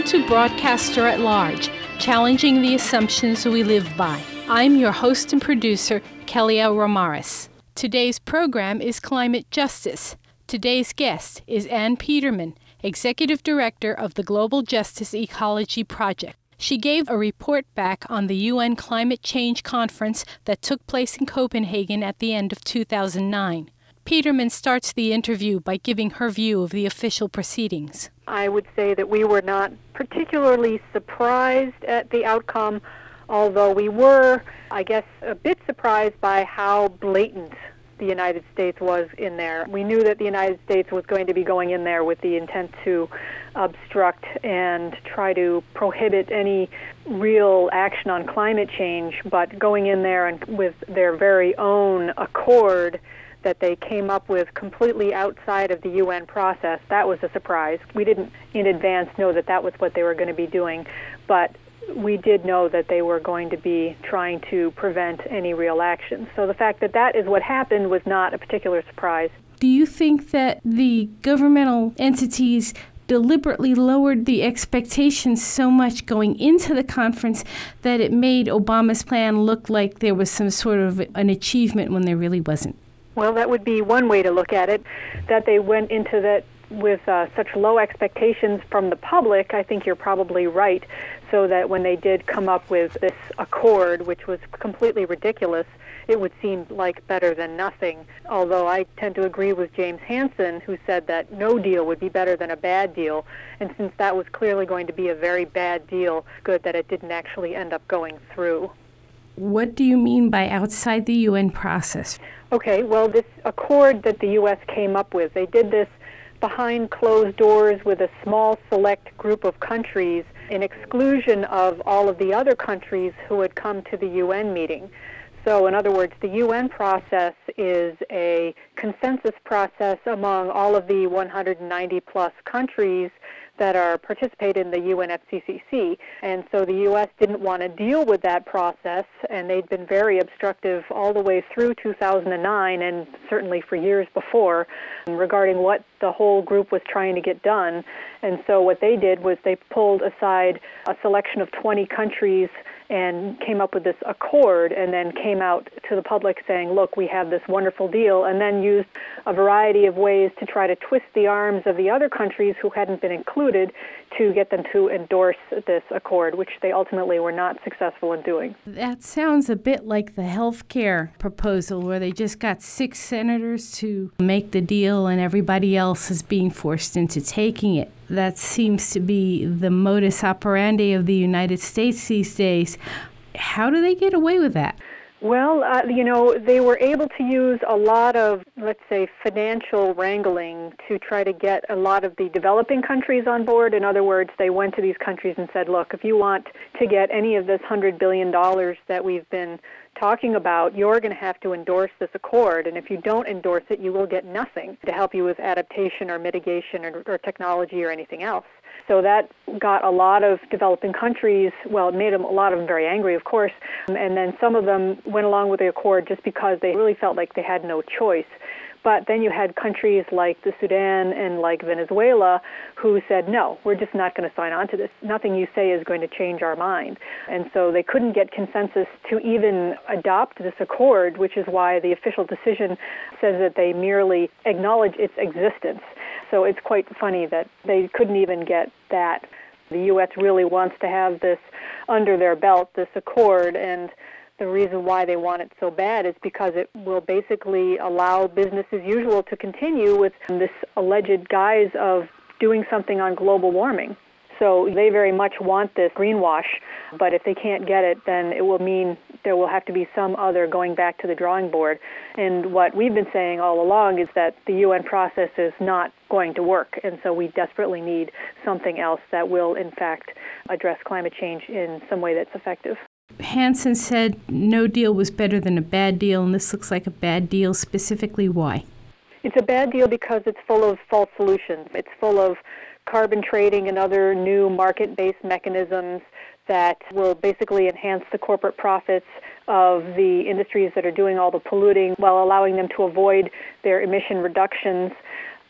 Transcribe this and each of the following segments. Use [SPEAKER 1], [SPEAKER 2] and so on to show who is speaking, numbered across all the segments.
[SPEAKER 1] to Broadcaster at Large, challenging the assumptions we live by. I'm your host and producer, Kelia Romaris. Today's program is Climate Justice. Today's guest is Ann Peterman, Executive Director of the Global Justice Ecology Project. She gave a report back on the UN Climate Change Conference that took place in Copenhagen at the end of 2009. Peterman starts the interview by giving her view of the official proceedings.
[SPEAKER 2] I would say that we were not particularly surprised at the outcome, although we were, I guess, a bit surprised by how blatant the United States was in there. We knew that the United States was going to be going in there with the intent to obstruct and try to prohibit any real action on climate change, but going in there and with their very own accord that they came up with completely outside of the UN process, that was a surprise. We didn't in advance know that that was what they were going to be doing, but we did know that they were going to be trying to prevent any real action. So the fact that that is what happened was not a particular surprise.
[SPEAKER 1] Do you think that the governmental entities deliberately lowered the expectations so much going into the conference that it made Obama's plan look like there was some sort of an achievement when there really wasn't?
[SPEAKER 2] Well, that would be one way to look at it, that they went into that with such low expectations from the public. I think you're probably right, so that when they did come up with this accord, which was completely ridiculous, it would seem like better than nothing. Although I tend to agree with James Hansen, who said that no deal would be better than a bad deal. And since that was clearly going to be a very bad deal, good that it didn't actually end up going through.
[SPEAKER 1] What do you mean by outside the UN process?
[SPEAKER 2] Okay, well, this accord that the U.S. came up with, they did this behind closed doors with a small select group of countries in exclusion of all of the other countries who had come to the UN meeting. So, in other words, the UN process is a consensus process among all of the 190-plus countries that are participate in the UNFCCC. And so the U.S. didn't want to deal with that process, and they'd been very obstructive all the way through 2009 and certainly for years before regarding what the whole group was trying to get done. And so what they did was they pulled aside a selection of 20 countries and came up with this accord and then came out to the public saying, look, we have this wonderful deal, and then used a variety of ways to try to twist the arms of the other countries who hadn't been included to get them to endorse this accord, which they ultimately were not successful in doing.
[SPEAKER 1] That sounds a bit like the health care proposal where they just got 6 senators to make the deal and everybody else is being forced into taking it. That seems to be the modus operandi of the United States these days. How do they get away with that?
[SPEAKER 2] Well, they were able to use a lot of, let's say, financial wrangling to try to get a lot of the developing countries on board. In other words, they went to these countries and said, look, if you want to get any of this $100 billion that we've been talking about, you're going to have to endorse this accord. And if you don't endorse it, you will get nothing to help you with adaptation or mitigation or technology or anything else. So that got a lot of developing countries, well, it made a lot of them very angry, of course, and then some of them went along with the accord just because they really felt like they had no choice. But then you had countries like the Sudan and like Venezuela who said, no, we're just not going to sign on to this. Nothing you say is going to change our mind. And so they couldn't get consensus to even adopt this accord, which is why the official decision says that they merely acknowledge its existence. So it's quite funny that they couldn't even get that. The U.S. really wants to have this under their belt, this accord, and the reason why they want it so bad is because it will basically allow business as usual to continue with this alleged guise of doing something on global warming. So they very much want this greenwash, but if they can't get it, then it will mean there will have to be some other going back to the drawing board. And what we've been saying all along is that the UN process is not going to work, and so we desperately need something else that will, in fact, address climate change in some way that's effective.
[SPEAKER 1] Hansen said no deal was better than a bad deal, and this looks like a bad deal. Specifically, why?
[SPEAKER 2] It's a bad deal because it's full of false solutions. It's full of carbon trading and other new market-based mechanisms that will basically enhance the corporate profits of the industries that are doing all the polluting while allowing them to avoid their emission reductions.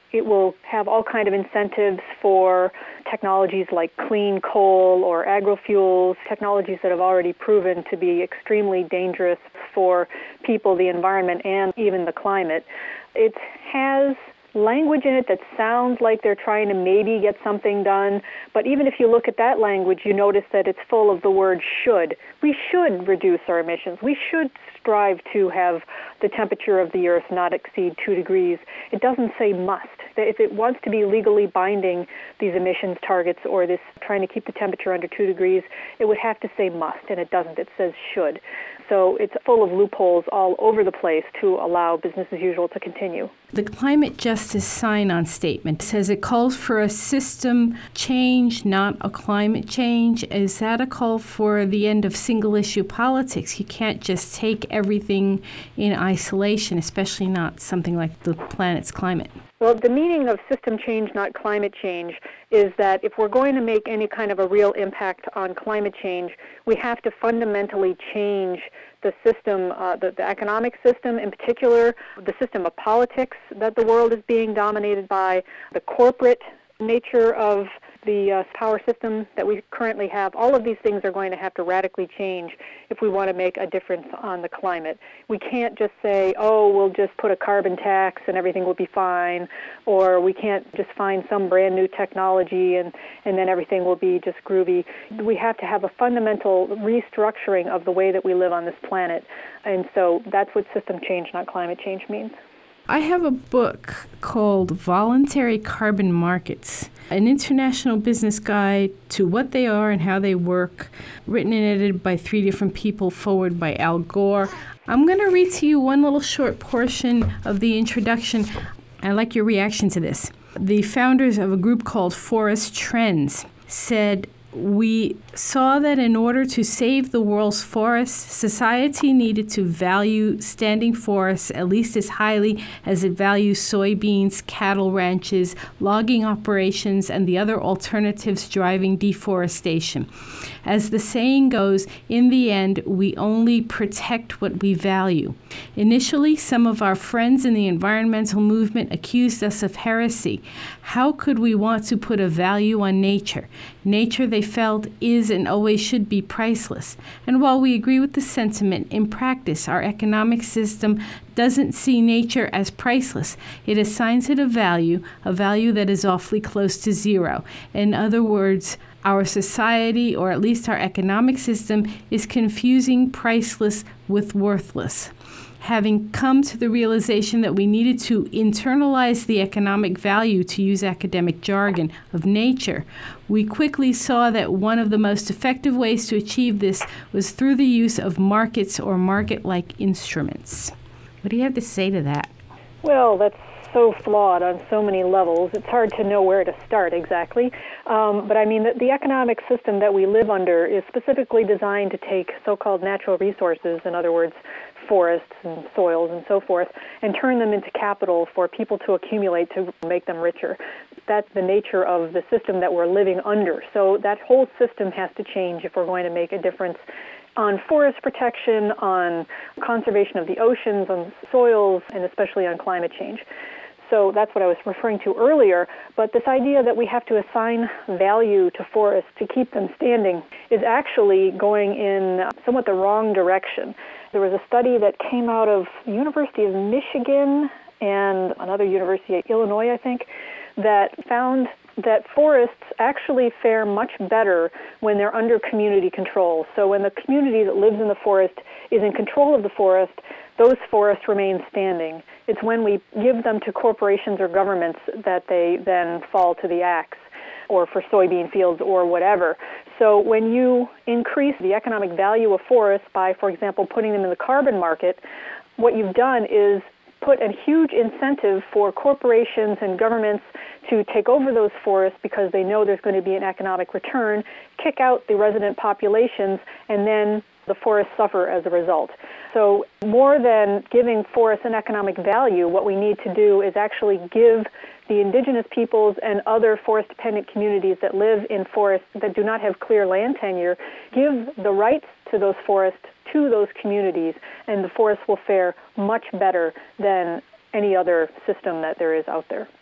[SPEAKER 2] It will have all kind of incentives for technologies like clean coal or agrofuels, technologies that have already proven to be extremely dangerous for people, the environment, and even the climate. It has language in it that sounds like they're trying to maybe get something done, but even if you look at that language, you notice that it's full of the word should. We should reduce our emissions. We should strive to have the temperature of the Earth not exceed 2 degrees. It doesn't say must. If it wants to be legally binding these emissions targets or this trying to keep the temperature under 2 degrees, it would have to say must, and it doesn't. It says should. So it's full of loopholes all over the place to allow business as usual to continue.
[SPEAKER 1] The climate justice sign-on statement says it calls for a system change, not a climate change. Is that a call for the end of single-issue politics? You can't just take everything in isolation, especially not something like the planet's climate.
[SPEAKER 2] Well, the meaning of system change, not climate change, is that if we're going to make any kind of a real impact on climate change, we have to fundamentally change the system, the economic system in particular, the system of politics that the world is being dominated by, the corporate nature of the power system that we currently have. All of these things are going to have to radically change if we want to make a difference on the climate. We can't just say, oh, we'll just put a carbon tax and everything will be fine, or we can't just find some brand new technology and then everything will be just groovy. We have to have a fundamental restructuring of the way that we live on this planet, and so that's what system change, not climate change, means.
[SPEAKER 1] I have a book called Voluntary Carbon Markets, an international business guide to what they are and how they work, written and edited by 3 different people, forward by Al Gore. I'm going to read to you one little short portion of the introduction. I'd like your reaction to this. The founders of a group called Forest Trends said, "We saw that in order to save the world's forests, society needed to value standing forests at least as highly as it values soybeans, cattle ranches, logging operations, and the other alternatives driving deforestation. As the saying goes, in the end, we only protect what we value. Initially, some of our friends in the environmental movement accused us of heresy. How could we want to put a value on nature? Nature, they felt, is and always should be priceless. And while we agree with the sentiment, in practice, our economic system doesn't see nature as priceless. It assigns it a value that is awfully close to zero. In other words, our society, or at least our economic system, is confusing priceless with worthless. Having come to the realization that we needed to internalize the economic value, to use academic jargon, of nature, we quickly saw that one of the most effective ways to achieve this was through the use of markets or market-like instruments." What do you have to say to that?
[SPEAKER 2] Well, that's so flawed on so many levels. It's hard to know where to start exactly. But I mean, the economic system that we live under is specifically designed to take so-called natural resources, in other words, forests and soils and so forth, and turn them into capital for people to accumulate to make them richer. That's the nature of the system that we're living under. So that whole system has to change if we're going to make a difference on forest protection, on conservation of the oceans, on soils, and especially on climate change. So that's what I was referring to earlier. But this idea that we have to assign value to forests to keep them standing is actually going in somewhat the wrong direction. There was a study that came out of the University of Michigan and another university at Illinois, I think, that found that forests actually fare much better when they're under community control. So when the community that lives in the forest is in control of the forest, those forests remain standing. It's when we give them to corporations or governments that they then fall to the axe, or for soybean fields or whatever. So when you increase the economic value of forests by, for example, putting them in the carbon market, what you've done is put a huge incentive for corporations and governments to take over those forests because they know there's going to be an economic return, kick out the resident populations, and then the forests suffer as a result. So more than giving forests an economic value, what we need to do is actually give the indigenous peoples and other forest-dependent communities that live in forests that do not have clear land tenure, give the rights to those forests to those communities, and the forests will fare much better than any other system that there is out there.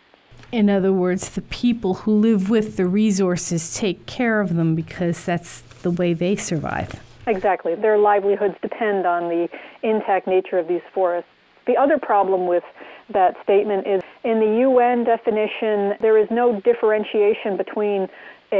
[SPEAKER 1] In other words, the people who live with the resources take care of them because that's the way they survive.
[SPEAKER 2] Exactly. Their livelihoods depend on the intact nature of these forests. The other problem with that statement is in the UN definition, there is no differentiation between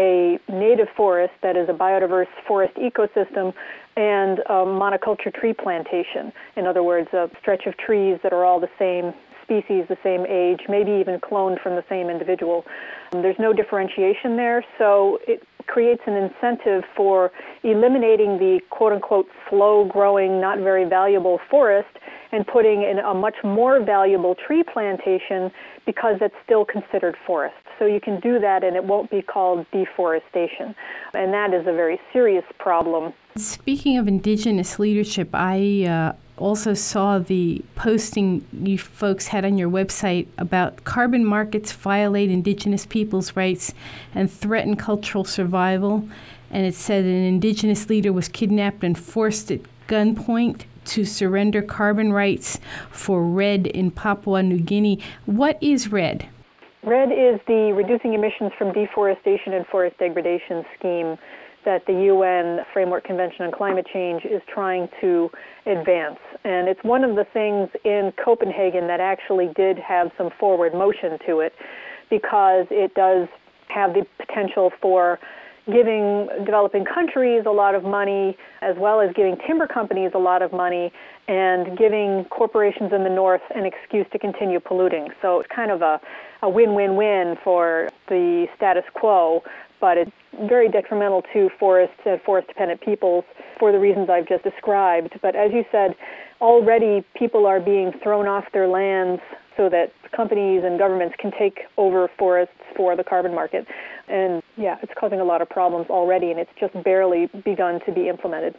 [SPEAKER 2] a native forest, that is a biodiverse forest ecosystem, and a monoculture tree plantation. In other words, a stretch of trees that are all the same species, the same age, maybe even cloned from the same individual. There's no differentiation there, so it creates an incentive for eliminating the quote-unquote slow-growing, not very valuable forest and putting in a much more valuable tree plantation because it's still considered forest. So you can do that and it won't be called deforestation. And that is a very serious problem.
[SPEAKER 1] Speaking of indigenous leadership, I also saw the posting you folks had on your website about carbon markets violate indigenous peoples' rights and threaten cultural survival. And it said an indigenous leader was kidnapped and forced at gunpoint to surrender carbon rights for REDD in Papua New Guinea. What is REDD?
[SPEAKER 2] REDD is the Reducing Emissions from Deforestation and Forest Degradation scheme that the UN Framework Convention on Climate Change is trying to advance. And it's one of the things in Copenhagen that actually did have some forward motion to it, because it does have the potential for giving developing countries a lot of money, as well as giving timber companies a lot of money, and giving corporations in the north an excuse to continue polluting. So it's kind of a win-win-win for the status quo, but it's very detrimental to forests and forest-dependent peoples for the reasons I've just described. But as you said, already people are being thrown off their lands so that companies and governments can take over forests for the carbon market. And yeah, it's causing a lot of problems already, and it's just barely begun to be implemented.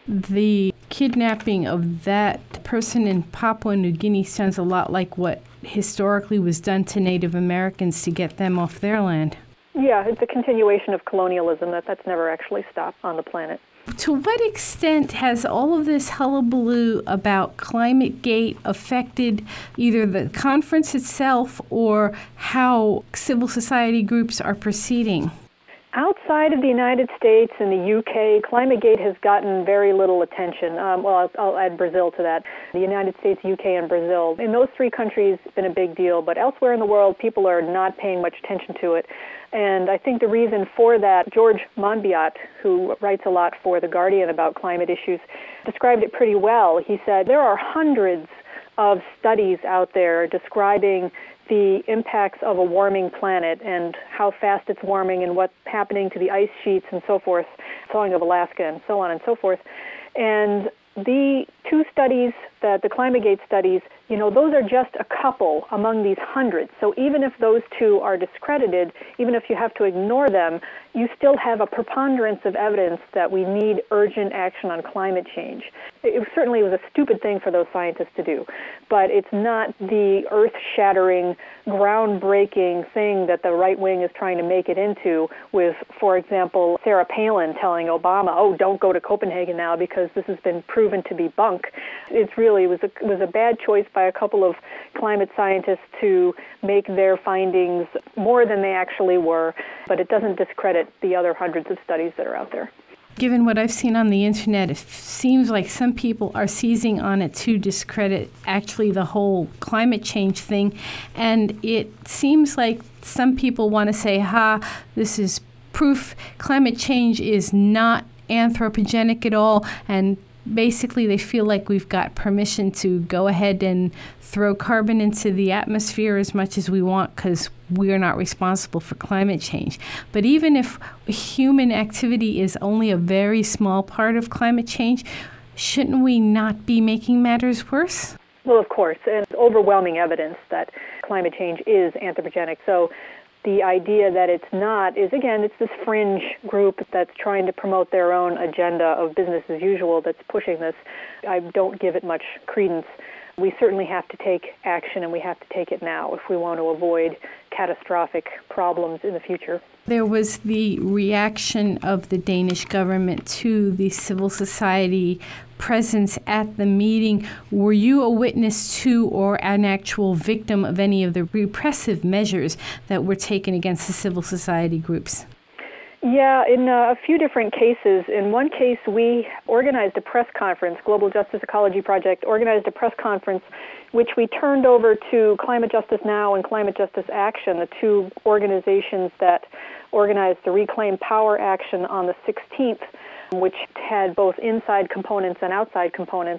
[SPEAKER 1] The kidnapping of that person in Papua New Guinea sounds a lot like what historically was done to Native Americans to get them off their land.
[SPEAKER 2] Yeah, it's a continuation of colonialism that's never actually stopped on the planet.
[SPEAKER 1] To what extent has all of this hullabaloo about ClimateGate affected either the conference itself or how civil society groups are proceeding?
[SPEAKER 2] Outside of the United States and the UK, ClimateGate has gotten very little attention. I'll add Brazil to that. The United States, UK, and Brazil. In those three countries, it's been a big deal, but elsewhere in the world, people are not paying much attention to it. And I think the reason for that, George Monbiot, who writes a lot for The Guardian about climate issues, described it pretty well. He said there are hundreds of studies out there describing the impacts of a warming planet and how fast it's warming and what's happening to the ice sheets and so forth, thawing of Alaska and so on and so forth. And the two studies, the ClimateGate studies, those are just a couple among these hundreds. So even if those two are discredited, even if you have to ignore them, you still have a preponderance of evidence that we need urgent action on climate change. It certainly was a stupid thing for those scientists to do, but it's not the earth-shattering, groundbreaking thing that the right wing is trying to make it into with, for example, Sarah Palin telling Obama, don't go to Copenhagen now because this has been proven to be bunk. It really was a bad choice by a couple of climate scientists to make their findings more than they actually were, but it doesn't discredit the other hundreds of studies that are out there.
[SPEAKER 1] Given what I've seen on the internet, it seems like some people are seizing on it to discredit actually the whole climate change thing. And it seems like some people want to say, this is proof climate change is not anthropogenic at all, and basically they feel like we've got permission to go ahead and throw carbon into the atmosphere as much as we want because we're not responsible for climate change. But even if human activity is only a very small part of climate change, shouldn't we not be making matters worse?
[SPEAKER 2] Well, of course, and overwhelming evidence that climate change is anthropogenic. So the idea that it's not is, again, it's this fringe group that's trying to promote their own agenda of business as usual that's pushing this. I don't give it much credence. We certainly have to take action, and we have to take it now if we want to avoid catastrophic problems in the future.
[SPEAKER 1] There was the reaction of the Danish government to the civil society presence at the meeting. Were you a witness to or an actual victim of any of the repressive measures that were taken against the civil society groups?
[SPEAKER 2] Yeah, in a few different cases. In one case, we organized a press conference. Global Justice Ecology Project organized a press conference, which we turned over to Climate Justice Now and Climate Justice Action, the two organizations that organized the Reclaim Power Action on the 16th, which had both inside components and outside components.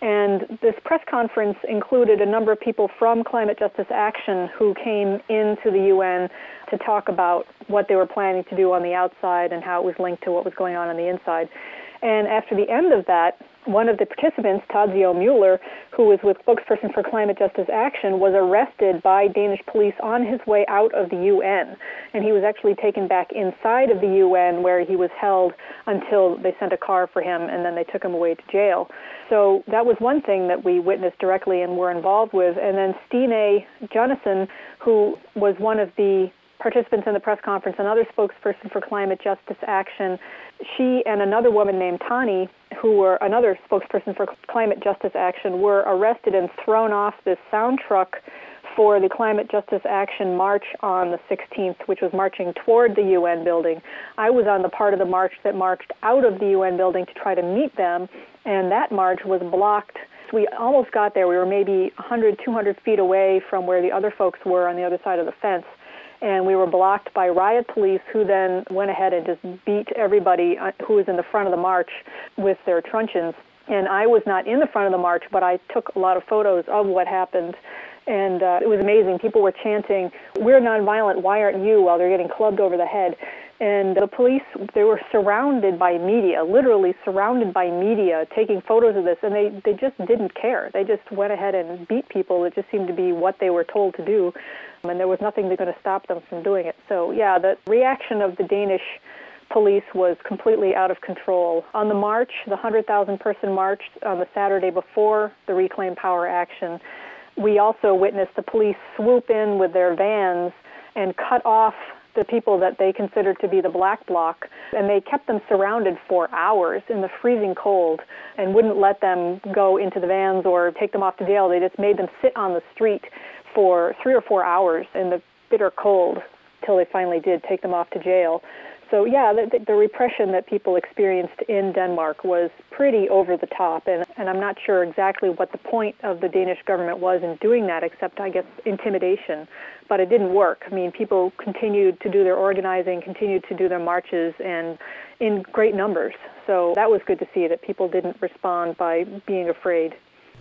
[SPEAKER 2] And this press conference included a number of people from Climate Justice Action who came into the UN to talk about what they were planning to do on the outside and how it was linked to what was going on the inside. And after the end of that, one of the participants, Tadzio Müller, who was with spokesperson for Climate Justice Action, was arrested by Danish police on his way out of the UN. And he was actually taken back inside of the UN where he was held until they sent a car for him, and then they took him away to jail. So that was one thing that we witnessed directly and were involved with. And then Stine Jonassen, who was one of the participants in the press conference, another spokesperson for Climate Justice Action, she and another woman named Tani, who were another spokesperson for Climate Justice Action, were arrested and thrown off this sound truck for the Climate Justice Action march on the 16th, which was marching toward the UN building. I was on the part of the march that marched out of the UN building to try to meet them, and that march was blocked. So we almost got there. We were maybe 100, 200 feet away from where the other folks were on the other side of the fence. And we were blocked by riot police who then went ahead and just beat everybody who was in the front of the march with their truncheons. And I was not in the front of the march, but I took a lot of photos of what happened. And it was amazing. People were chanting, "We're nonviolent, why aren't you?" while they're getting clubbed over the head. And the police, they were surrounded by media, literally surrounded by media, taking photos of this, and they just didn't care. They just went ahead and beat people. It just seemed to be what they were told to do, and there was nothing that's going to stop them from doing it. So, yeah, the reaction of the Danish police was completely out of control. On the march, the 100,000-person march on the Saturday before the Reclaim Power Action, we also witnessed the police swoop in with their vans and cut off the people that they considered to be the black bloc, and they kept them surrounded for hours in the freezing cold and wouldn't let them go into the vans or take them off to jail. They just made them sit on the street for 3 or 4 hours in the bitter cold till they finally did take them off to jail. So, yeah, the repression that people experienced in Denmark was pretty over the top, and I'm not sure exactly what the point of the Danish government was in doing that, except, I guess, intimidation. But it didn't work. I mean, people continued to do their organizing, continued to do their marches, and in great numbers. So that was good to see that people didn't respond by being afraid.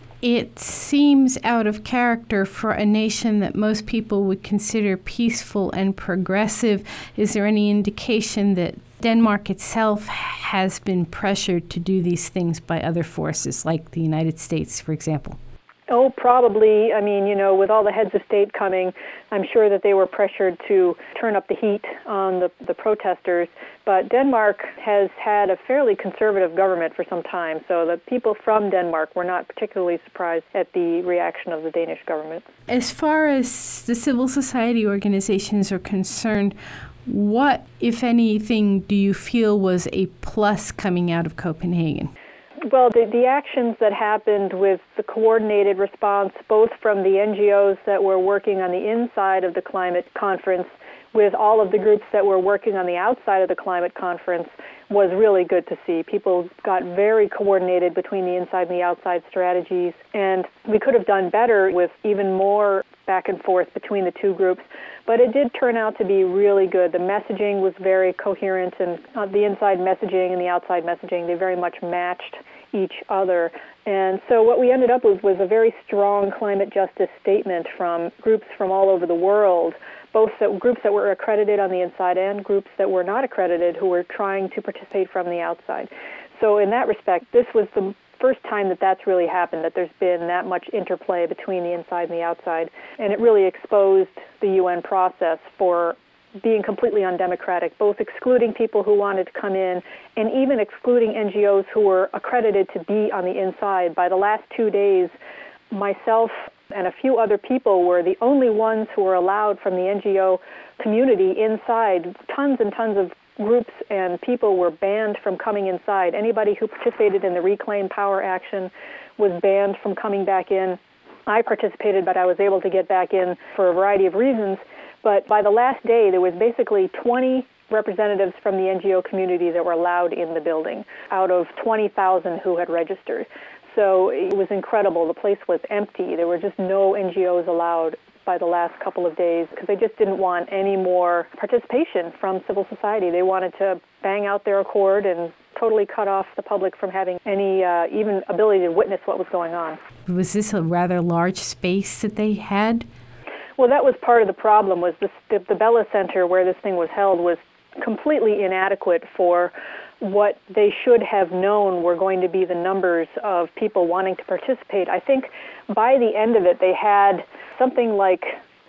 [SPEAKER 1] It seems out of character for a nation that most people would consider peaceful and progressive. Is there any indication that Denmark itself has been pressured to do these things by other forces, like the United States, for example?
[SPEAKER 2] Oh, probably. I mean, with all the heads of state coming, I'm sure that they were pressured to turn up the heat on the protesters. But Denmark has had a fairly conservative government for some time, so the people from Denmark were not particularly surprised at the reaction of the Danish government.
[SPEAKER 1] As far as the civil society organizations are concerned, what, if anything, do you feel was a plus coming out of Copenhagen?
[SPEAKER 2] Well, the actions that happened with the coordinated response, both from the NGOs that were working on the inside of the climate conference with all of the groups that were working on the outside of the climate conference, was really good to see. People got very coordinated between the inside and the outside strategies, and we could have done better with even more back and forth between the two groups, but it did turn out to be really good. The messaging was very coherent, and the inside messaging and the outside messaging, they very much matched each other. And so what we ended up with was a very strong climate justice statement from groups from all over the world, both groups that were accredited on the inside and groups that were not accredited who were trying to participate from the outside. So in that respect, this was the first time that that's really happened, that there's been that much interplay between the inside and the outside. And it really exposed the UN process for being completely undemocratic, both excluding people who wanted to come in and even excluding NGOs who were accredited to be on the inside. By the last 2 days, myself and a few other people were the only ones who were allowed from the NGO community inside. Tons and tons of groups and people were banned from coming inside. Anybody who participated in the Reclaim Power action was banned from coming back in. I participated, but I was able to get back in for a variety of reasons. But by the last day, there was basically 20 representatives from the NGO community that were allowed in the building out of 20,000 who had registered. So it was incredible. The place was empty. There were just no NGOs allowed by the last couple of days because they just didn't want any more participation from civil society. They wanted to bang out their accord and totally cut off the public from having any even ability to witness what was going on.
[SPEAKER 1] Was this a rather large space that they had?
[SPEAKER 2] Well, that was part of the problem. Was the Bella Center where this thing was held was completely inadequate for what they should have known were going to be the numbers of people wanting to participate. I think by the end of it, they had something like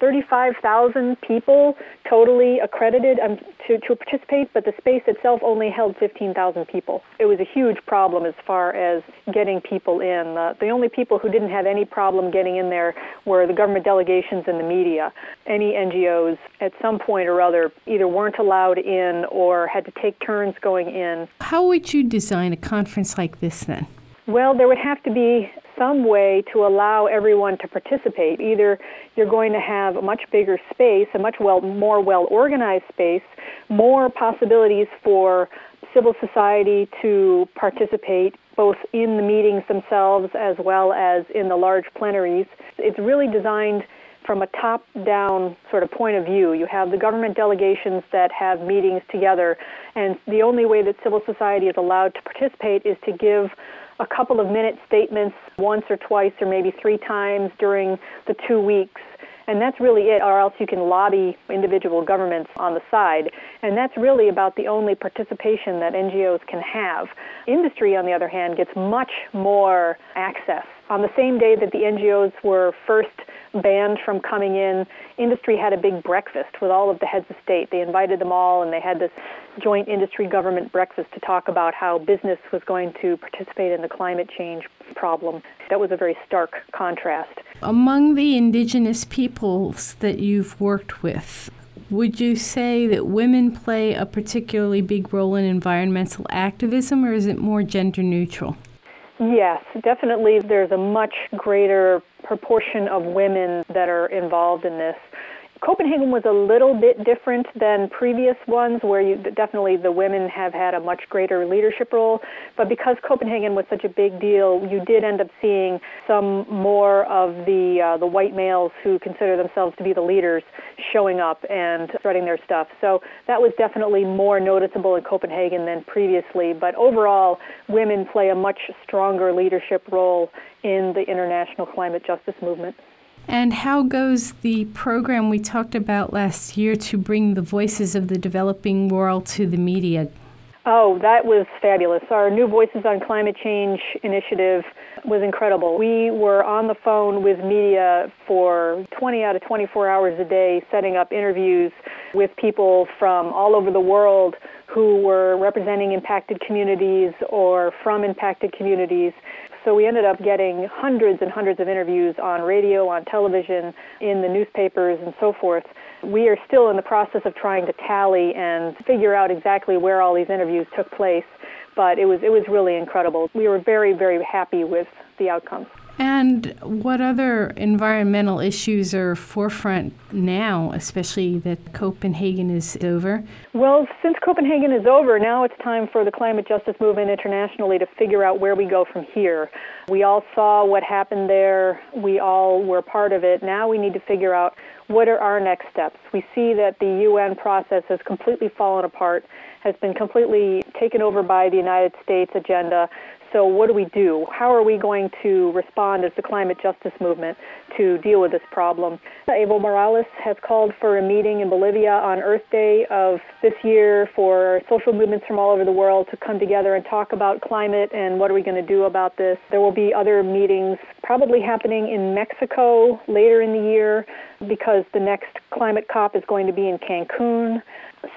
[SPEAKER 2] 35,000 people totally accredited to participate, but the space itself only held 15,000 people. It was a huge problem as far as getting people in. The only people who didn't have any problem getting in there were the government delegations and the media. Any NGOs at some point or other either weren't allowed in or had to take turns going in.
[SPEAKER 1] How would you design a conference like this then?
[SPEAKER 2] Well, there would have to be some way to allow everyone to participate. Either you're going to have a much bigger space, a much more well-organized space, more possibilities for civil society to participate, both in the meetings themselves as well as in the large plenaries. It's really designed from a top-down sort of point of view. You have the government delegations that have meetings together, and the only way that civil society is allowed to participate is to give a couple of minute statements once or twice or maybe 3 times during the 2 weeks. And that's really it, or else you can lobby individual governments on the side. And that's really about the only participation that NGOs can have. Industry, on the other hand, gets much more access. On the same day that the NGOs were first banned from coming in, industry had a big breakfast with all of the heads of state. They invited them all, and they had this joint industry-government breakfast to talk about how business was going to participate in the climate change problem. That was a very stark contrast.
[SPEAKER 1] Among the indigenous peoples that you've worked with, would you say that women play a particularly big role in environmental activism, or is it more gender neutral?
[SPEAKER 2] Yes, definitely there's a much greater proportion of women that are involved in this. Copenhagen was a little bit different than previous ones where definitely the women have had a much greater leadership role, but because Copenhagen was such a big deal, you did end up seeing some more of the white males who consider themselves to be the leaders showing up and spreading their stuff. So that was definitely more noticeable in Copenhagen than previously, but overall, women play a much stronger leadership role in the international climate justice movement.
[SPEAKER 1] And how goes the program we talked about last year to bring the voices of the developing world to the media?
[SPEAKER 2] Oh, that was fabulous. Our New Voices on Climate Change initiative was incredible. We were on the phone with media for 20 out of 24 hours a day, setting up interviews with people from all over the world who were representing impacted communities or from impacted communities. So we ended up getting hundreds and hundreds of interviews on radio, on television, in the newspapers, and so forth. We are still in the process of trying to tally and figure out exactly where all these interviews took place, but it was really incredible. We were very, very happy with the outcomes.
[SPEAKER 1] And what other environmental issues are forefront now, especially that Copenhagen is over?
[SPEAKER 2] Well, since Copenhagen is over, now it's time for the climate justice movement internationally to figure out where we go from here. We all saw what happened there. We all were part of it. Now we need to figure out what are our next steps. We see that the UN process has completely fallen apart, has been completely taken over by the United States agenda. So what do we do? How are we going to respond as the climate justice movement to deal with this problem? Evo Morales has called for a meeting in Bolivia on Earth Day of this year for social movements from all over the world to come together and talk about climate and what are we going to do about this. There will be other meetings probably happening in Mexico later in the year because the next climate COP is going to be in Cancun.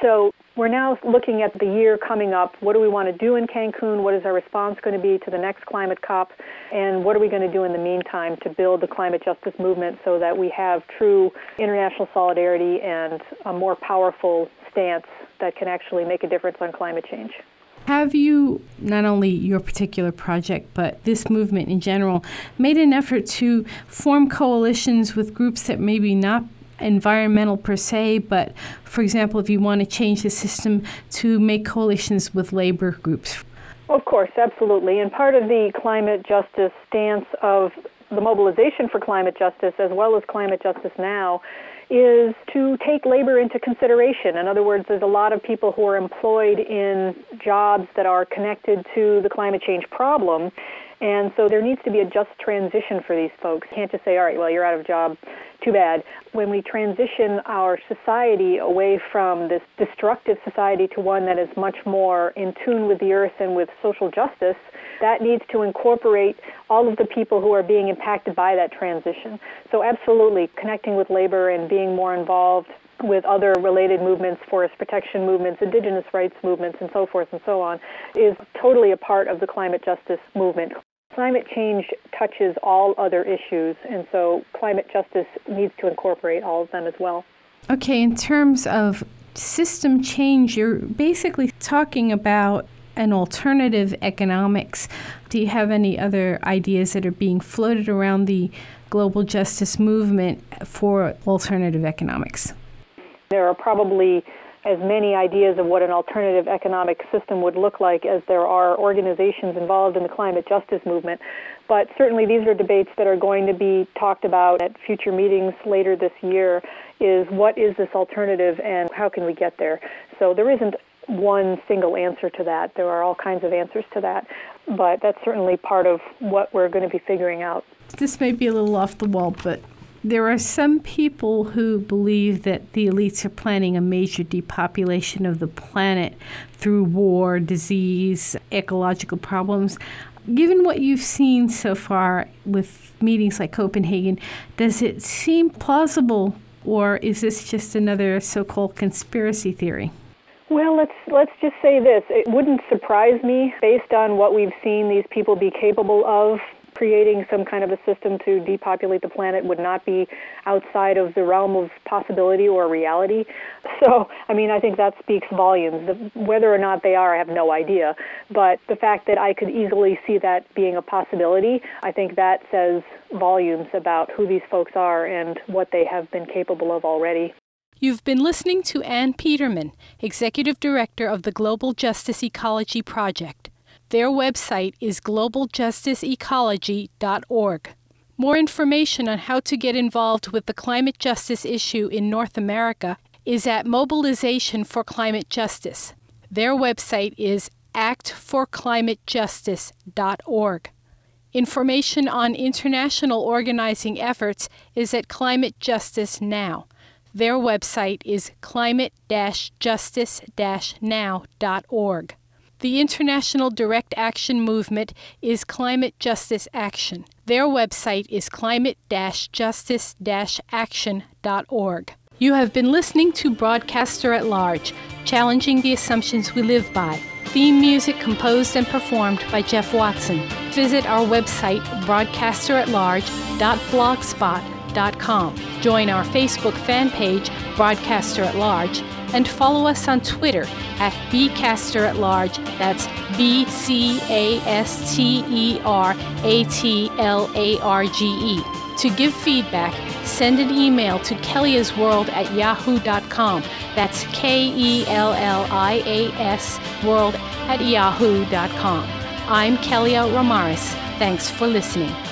[SPEAKER 2] So we're now looking at the year coming up. What do we want to do in Cancun? What is our response going to be to the next climate COP? And what are we going to do in the meantime to build the climate justice movement so that we have true international solidarity and a more powerful stance that can actually make a difference on climate change?
[SPEAKER 1] Have you, not only your particular project, but this movement in general, made an effort to form coalitions with groups that maybe not environmental per se, but for example, if you want to change the system, to make coalitions with labor groups?
[SPEAKER 2] Of course, absolutely. And part of the climate justice stance of the mobilization for climate justice, as well as Climate Justice Now, is to take labor into consideration. In other words, there's a lot of people who are employed in jobs that are connected to the climate change problem. And so there needs to be a just transition for these folks. You can't just say, all right, well, you're out of a job, too bad. When we transition our society away from this destructive society to one that is much more in tune with the earth and with social justice, that needs to incorporate all of the people who are being impacted by that transition. So absolutely, connecting with labor and being more involved with other related movements, forest protection movements, indigenous rights movements, and so forth and so on, is totally a part of the climate justice movement. Climate change touches all other issues, and so climate justice needs to incorporate all of them as well.
[SPEAKER 1] Okay, in terms of system change, you're basically talking about an alternative economics. Do you have any other ideas that are being floated around the global justice movement for alternative economics?
[SPEAKER 2] There are probably as many ideas of what an alternative economic system would look like as there are organizations involved in the climate justice movement. But certainly these are debates that are going to be talked about at future meetings later this year, is what is this alternative and how can we get there? So there isn't one single answer to that. There are all kinds of answers to that. But that's certainly part of what we're going to be figuring out.
[SPEAKER 1] This may be a little off the wall, but there are some people who believe that the elites are planning a major depopulation of the planet through war, disease, ecological problems. Given what you've seen so far with meetings like Copenhagen, does it seem plausible, or is this just another so-called conspiracy theory?
[SPEAKER 2] Well, let's just say this. It wouldn't surprise me, based on what we've seen these people be capable of. Creating some kind of a system to depopulate the planet would not be outside of the realm of possibility or reality. So, I think that speaks volumes. Whether or not they are, I have no idea. But the fact that I could easily see that being a possibility, I think that says volumes about who these folks are and what they have been capable of already.
[SPEAKER 1] You've been listening to Ann Peterman, Executive Director of the Global Justice Ecology Project. Their website is globaljusticeecology.org. More information on how to get involved with the climate justice issue in North America is at Mobilization for Climate Justice. Their website is actforclimatejustice.org. Information on international organizing efforts is at Climate Justice Now. Their website is climate-justice-now.org. The International Direct Action Movement is Climate Justice Action. Their website is climate-justice-action.org. You have been listening to Broadcaster at Large, challenging the assumptions we live by. Theme music composed and performed by Jeff Watson. Visit our website, broadcasteratlarge.blogspot.com. Join our Facebook fan page, Broadcaster at Large, and follow us on Twitter at BCasterAtLarge. That's BCasterAtlarge. To give feedback, send an email to kelliasworld@yahoo.com. That's KELLIAS world@yahoo.com. I'm Kellia Romaris. Thanks for listening.